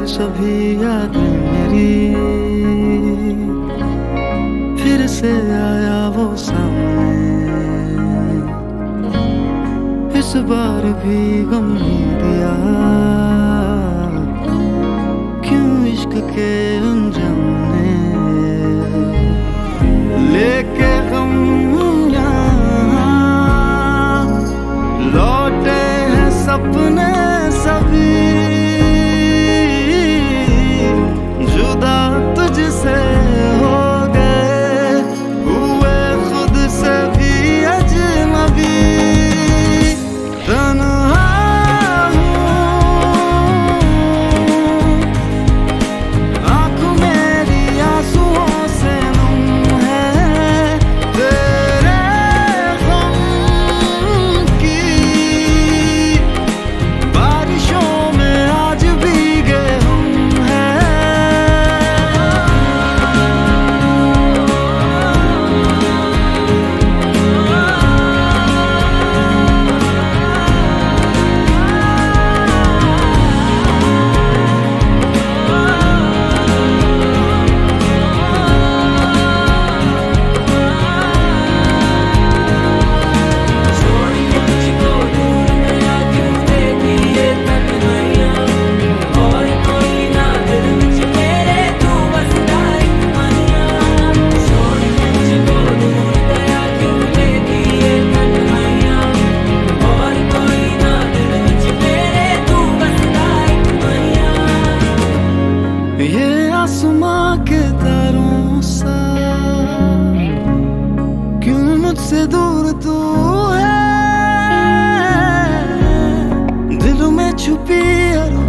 सभी यादें मेरी फिर से आया वो सामने। इस बार भी गम नहीं दिया, क्यों इश्क के अंजाम ने लेके हम यहाँ लौटे हैं सपने सभी। जुदा तुझसे हो गए हुए खुद से भी अजनबी। तन्हा हूँ, आँखों मेरी आंसुओं से नम है। तेरे गम की बारिशों में आज भीगे हम हैं। ये आसमां के तारों सा क्यों मुझसे दूर तू है। दिल में छुपी